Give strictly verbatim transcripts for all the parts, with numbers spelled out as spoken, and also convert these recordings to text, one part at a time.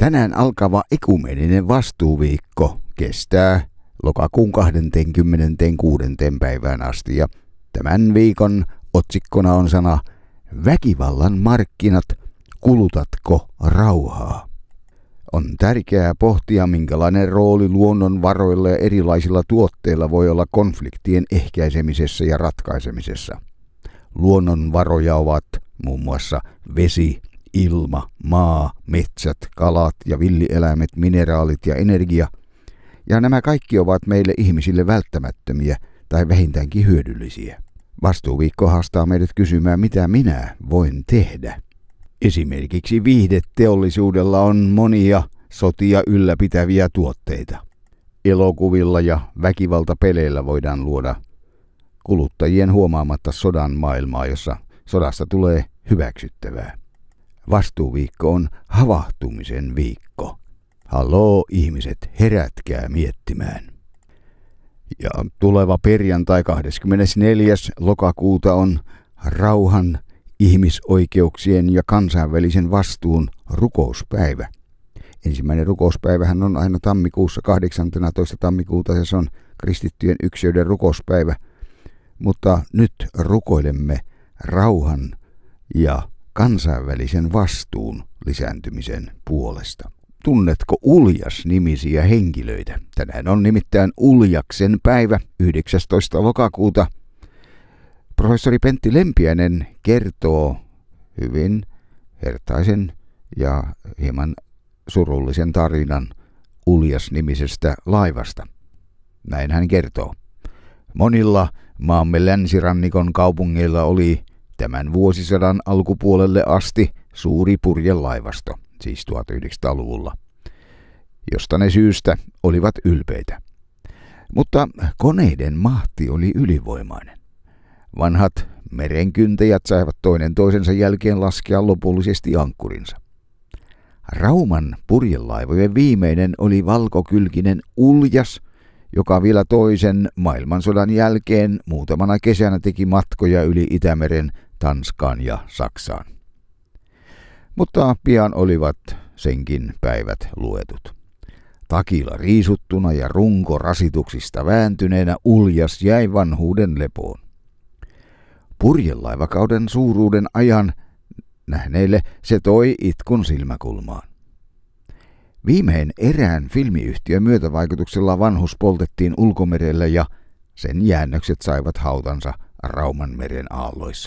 Tänään alkava ekumeeninen vastuuviikko kestää lokakuun kahdeskymmeneskuudes päivään asti ja tämän viikon otsikkona on sana väkivallan markkinat, kulutatko rauhaa? On tärkeää pohtia, minkälainen rooli luonnonvaroilla ja erilaisilla tuotteilla voi olla konfliktien ehkäisemisessä ja ratkaisemisessa. Luonnonvaroja ovat muun muassa vesi, ilma, maa, metsät, kalat ja villieläimet, mineraalit ja energia. Ja nämä kaikki ovat meille ihmisille välttämättömiä tai vähintäänkin hyödyllisiä. Vastuuviikko haastaa meidät kysymään, mitä minä voin tehdä. Esimerkiksi viihdeteollisuudella on monia sotia ylläpitäviä tuotteita. Elokuvilla ja väkivaltapeleillä voidaan luoda kuluttajien huomaamatta sodan maailmaa, jossa sodasta tulee hyväksyttävää. Vastuuviikko on havahtumisen viikko. Haloo ihmiset, herätkää miettimään. Ja tuleva perjantai kahdeskymmenesneljäs lokakuuta on rauhan, ihmisoikeuksien ja kansainvälisen vastuun rukouspäivä. Ensimmäinen rukouspäivähän on aina tammikuussa kahdeksastoista tammikuuta ja se on kristittyjen ykseyden rukouspäivä. Mutta nyt rukoilemme rauhan ja kansainvälisen vastuun lisääntymisen puolesta. Tunnetko Uljas-nimisiä henkilöitä? Tänään on nimittäin Uljaksen päivä yhdeksästoista lokakuuta. Professori Pentti Lempiäinen kertoo hyvin hertaisen ja hieman surullisen tarinan Uljas-nimisestä laivasta. Näin hän kertoo. Monilla maamme länsirannikon kaupungeilla oli tämän vuosisadan alkupuolelle asti suuri purjelaivasto, siis tuhatyhdeksänsataaluvulla, josta ne syystä olivat ylpeitä. Mutta koneiden mahti oli ylivoimainen. Vanhat merenkyntäjät saivat toinen toisensa jälkeen laskea lopullisesti ankkurinsa. Rauman purjelaivojen viimeinen oli valkokylkinen Uljas, joka vielä toisen maailmansodan jälkeen muutamana kesänä teki matkoja yli Itämeren Tanskaan ja Saksaan. Mutta pian olivat senkin päivät luetut. Takilla riisuttuna ja runko rasituksista vääntyneenä Uljas jäi vanhuuden lepoon. Purjelaivakauden suuruuden ajan nähneille se toi itkun silmäkulmaan. Viimein erään filmiyhtiön myötävaikutuksella vanhus poltettiin ulkomerellä ja sen jäännökset saivat hautansa Raumanmeren aalloissa.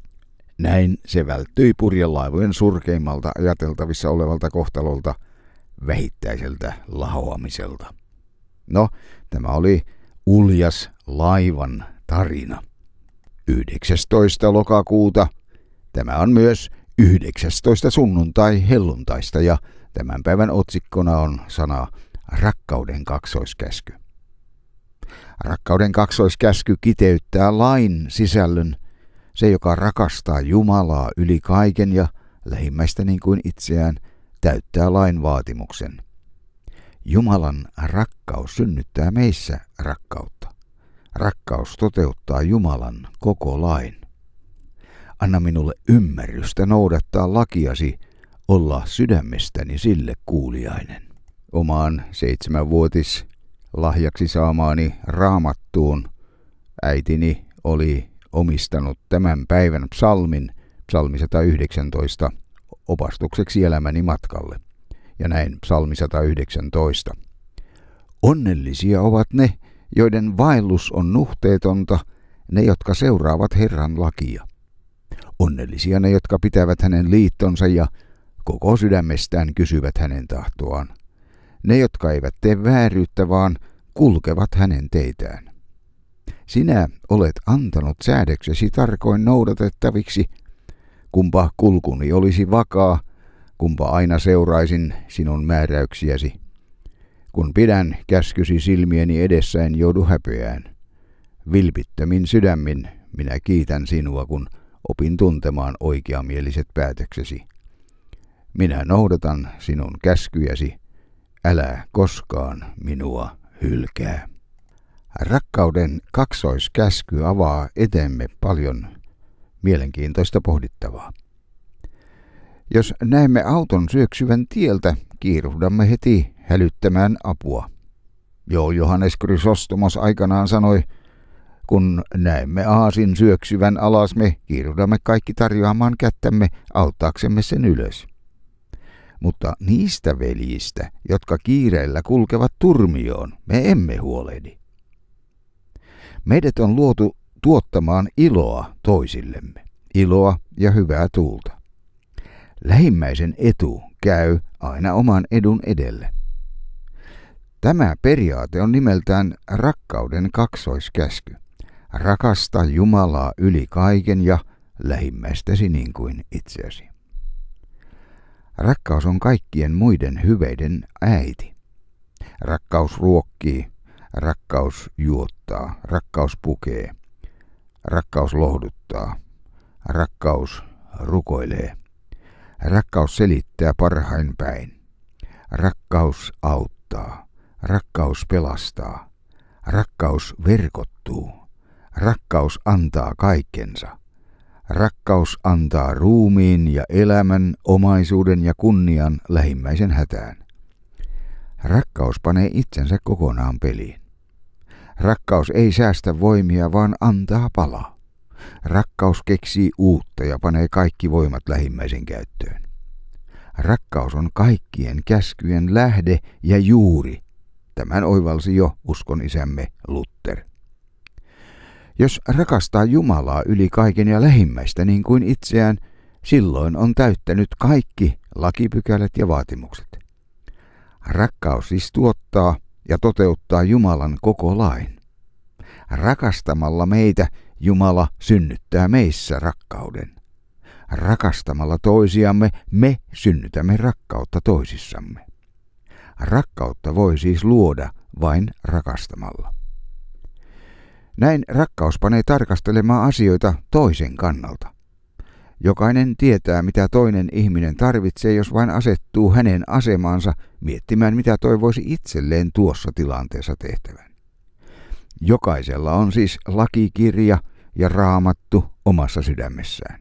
Näin se välttyi purjelaivojen surkeimmalta ajateltavissa olevalta kohtalolta, vähittäiseltä lahoamiselta. No, tämä oli Uljas laivan tarina. yhdeksästoista lokakuuta. Tämä on myös yhdeksästoista sunnuntai helluntaista ja tämän päivän otsikkona on sana rakkauden kaksoiskäsky. Rakkauden kaksoiskäsky kiteyttää lain sisällön, se joka rakastaa Jumalaa yli kaiken ja lähimmäistä niin kuin itseään, täyttää lain vaatimuksen. Jumalan rakkaus synnyttää meissä rakkautta. Rakkaus toteuttaa Jumalan koko lain. Anna minulle ymmärrystä noudattaa lakiasi, olla sydämestäni sille kuuliainen. Omaan seitsemänvuotis lahjaksi saamaani raamattuun äitini oli omistanut tämän päivän psalmin, psalmi sata yhdeksäntoista, opastukseksi elämäni matkalle. Ja näin psalmi sata yhdeksäntoista. Onnellisia ovat ne, joiden vaellus on nuhteetonta, ne, jotka seuraavat Herran lakia. Onnellisia ne, jotka pitävät hänen liittonsa ja koko sydämestään kysyvät hänen tahtoaan. Ne, jotka eivät tee vääryyttä, vaan kulkevat hänen teitään. Sinä olet antanut säädöksesi tarkoin noudatettaviksi. Kumpa kulkuni olisi vakaa, kumpa aina seuraisin sinun määräyksiäsi. Kun pidän käskysi silmieni edessä, en joudu häpeään. Vilpittömin sydämin minä kiitän sinua, kun opin tuntemaan oikeamieliset päätöksesi. Minä noudatan sinun käskyjäsi, älä koskaan minua hylkää. Rakkauden kaksoiskäsky avaa eteemme paljon mielenkiintoista pohdittavaa. Jos näemme auton syöksyvän tieltä, kiiruhdamme heti hälyttämään apua. Joo, Johannes Chrysostomos aikanaan sanoi, kun näemme aasin syöksyvän alas, me kiiruhdamme kaikki tarjoamaan kättämme auttaaksemme sen ylös. Mutta niistä veljistä, jotka kiireellä kulkevat turmioon, me emme huolehdi. Meidät on luotu tuottamaan iloa toisillemme, iloa ja hyvää tuulta. Lähimmäisen etu käy aina oman edun edelle. Tämä periaate on nimeltään rakkauden kaksoiskäsky. Rakasta Jumalaa yli kaiken ja lähimmäistäsi niin kuin itseäsi. Rakkaus on kaikkien muiden hyveiden äiti. Rakkaus ruokkii, rakkaus juottaa, rakkaus pukee, rakkaus lohduttaa, rakkaus rukoilee, rakkaus selittää parhain päin, rakkaus auttaa, rakkaus pelastaa, rakkaus verkottuu, rakkaus antaa kaikkensa. Rakkaus antaa ruumiin ja elämän, omaisuuden ja kunnian lähimmäisen hätään. Rakkaus panee itsensä kokonaan peliin. Rakkaus ei säästä voimia, vaan antaa palaa. Rakkaus keksii uutta ja panee kaikki voimat lähimmäisen käyttöön. Rakkaus on kaikkien käskyjen lähde ja juuri. Tämän oivalsi jo uskon isämme Luther. Jos rakastaa Jumalaa yli kaiken ja lähimmäistä niin kuin itseään, silloin on täyttänyt kaikki lakipykälät ja vaatimukset. Rakkaus siis tuottaa ja toteuttaa Jumalan koko lain. Rakastamalla meitä Jumala synnyttää meissä rakkauden. Rakastamalla toisiamme me synnytämme rakkautta toisissamme. Rakkautta voi siis luoda vain rakastamalla. Näin rakkaus panee tarkastelemaan asioita toisen kannalta. Jokainen tietää, mitä toinen ihminen tarvitsee, jos vain asettuu hänen asemaansa miettimään, mitä toivoisi itselleen tuossa tilanteessa tehtävän. Jokaisella on siis lakikirja ja raamattu omassa sydämessään.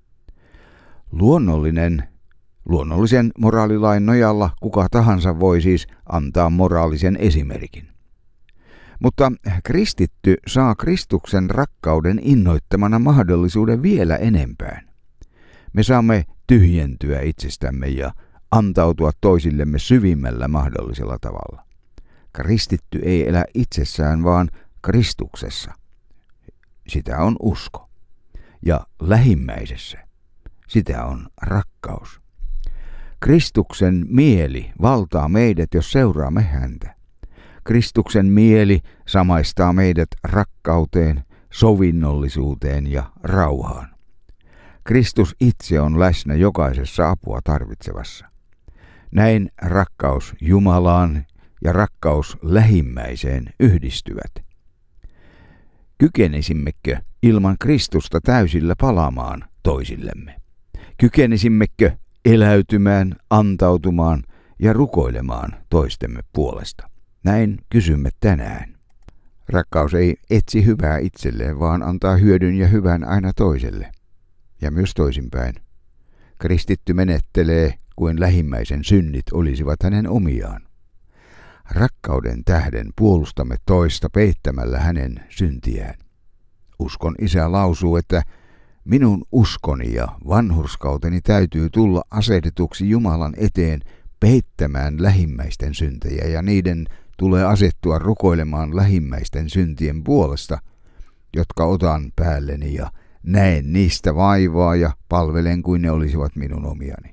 Luonnollinen, luonnollisen moraalilain nojalla kuka tahansa voi siis antaa moraalisen esimerkin. Mutta kristitty saa Kristuksen rakkauden innoittamana mahdollisuuden vielä enempään. Me saamme tyhjentyä itsestämme ja antautua toisillemme syvimmällä mahdollisella tavalla. Kristitty ei elä itsessään, vaan Kristuksessa. Sitä on usko. Ja lähimmäisessä. Sitä on rakkaus. Kristuksen mieli valtaa meidät, jos seuraamme häntä. Kristuksen mieli samaistaa meidät rakkauteen, sovinnollisuuteen ja rauhaan. Kristus itse on läsnä jokaisessa apua tarvitsevassa. Näin rakkaus Jumalaan ja rakkaus lähimmäiseen yhdistyvät. Kykenisimmekö ilman Kristusta täysillä palaamaan toisillemme? Kykenisimmekö eläytymään, antautumaan ja rukoilemaan toistemme puolesta? Näin kysymme tänään. Rakkaus ei etsi hyvää itselleen, vaan antaa hyödyn ja hyvän aina toiselle. Ja myös toisinpäin. Kristitty menettelee kuin lähimmäisen synnit olisivat hänen omiaan. Rakkauden tähden puolustamme toista peittämällä hänen syntiään. Uskon isä lausuu, että minun uskoni ja vanhurskauteni täytyy tulla asetetuksi Jumalan eteen peittämään lähimmäisten syntejä ja niiden tulee asettua rukoilemaan lähimmäisten syntien puolesta, jotka otan päälleni ja näen niistä vaivaa ja palvelen kuin ne olisivat minun omiani.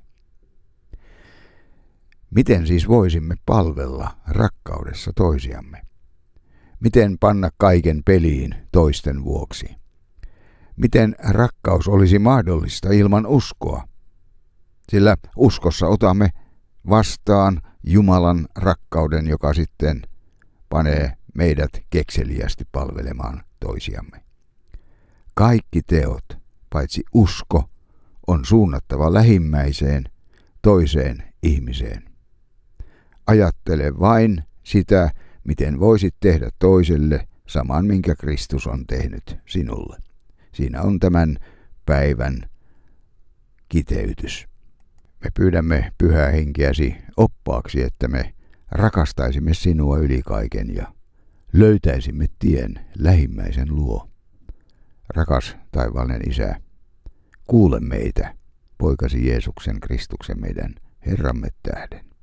Miten siis voisimme palvella rakkaudessa toisiamme? Miten panna kaiken peliin toisten vuoksi? Miten rakkaus olisi mahdollista ilman uskoa? Sillä uskossa otamme vastaan Jumalan rakkauden, joka sitten panee meidät kekseliästi palvelemaan toisiamme. Kaikki teot, paitsi usko, on suunnattava lähimmäiseen, toiseen ihmiseen. Ajattele vain sitä, miten voisit tehdä toiselle saman, minkä Kristus on tehnyt sinulle. Siinä on tämän päivän kiteytys. Me pyydämme Pyhää Henkeäsi oppaaksi, että me rakastaisimme sinua yli kaiken ja löytäisimme tien lähimmäisen luo. Rakas taivaallinen Isä, kuule meitä, poikasi Jeesuksen Kristuksen meidän Herramme tähden.